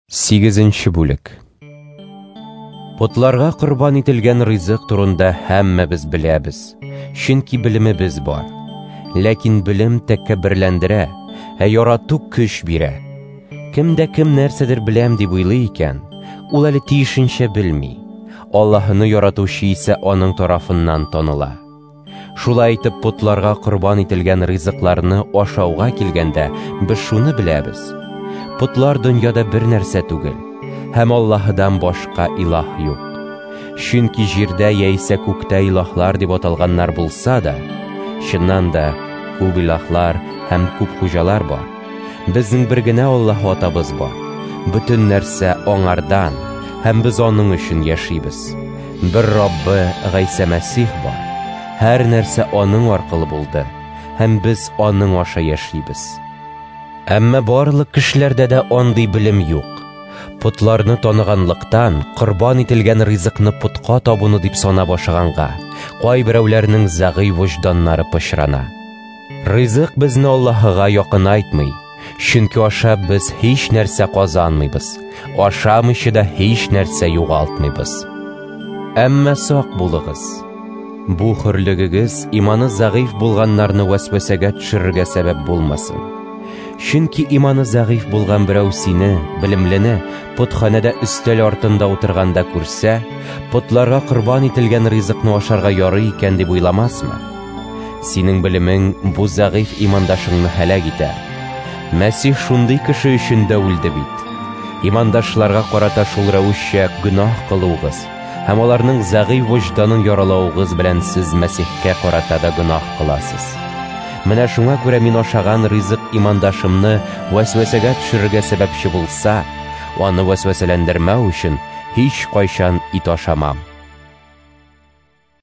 8-нче бүлек. Потларга корбан ителгән ризык турында һәммәбез беләбез, чөнки белемебез бар. Ләкин белем тәкәбберләндерә, ярату көч бирә. Кемдә кем нәрсәдер беләм дип уйлый икән, ул әле тиешенчә белми. Аллаһны яратучы исә аның тарафыннан таныла. Шулай итеп, потларга корбан ителгән ризыкларны ашауга килгәндә, без шуны беләбез. Потлар дөньяда бер нәрсә түгел, һәм Аллаһыдан башка илаһ юк. Чөнки җирдә яисә күктә илаһлар дип аталганнар булса да, чыннан да күп илаһлар һәм күп хуҗалар бар. Безнең бер генә Аллаһ атабыз бар. Бөтен нәрсә аңардан, һәм без аның өчен яшибез. Бер Раббы Гыйса Мәсих бар. Һәр нәрсә аның аркылы булды, һәм без аның аша яшибез. Әмма барлык кешеләрдә дә андый белем юк. Потларны таныганлыктан, корбан ителгән ризыкны путка табуны дип сана башлаганга, кайберәүләрнең зәгый вөҗданнары пычрана. Ризык безне Аллаһыга якынайтмый, чөнки ашап без һич нәрсә казанмыйбыз, ашамыйча да һич нәрсә югалтмыйбыз. Әмма сак булыгыз. Бу хөрлегегез иманы зәгыйф булганнарны вәсвәсәгә төшерергә сәбәп булмасын. Чөнки иманы зәгыйф булган берәү сине, белемлене, путханәдә өстәл артында утырганда күрсә, потларга корбан ителгән ризыкны ашарга ярый икән дип уйламасмы? Синең белемең бу зәгыйф имандашыңны һәлак итә. Мәсих шундый кеше өчен дә үлде бит. Имандашларга карата шул рәвешчә гөнаһ кылуыгыз һәм аларның зәгыйф вөҗданын яралауыгыз белән сез Мәсихкә карата да гөнаһ кыласыз. Менә шуңа күрә мин ашаган ризык имандашымны вәсвәсәгә төшерергә сәбәпче булса, аны вәсвәсәләндермәү өчен һич кайчан ит ашамам.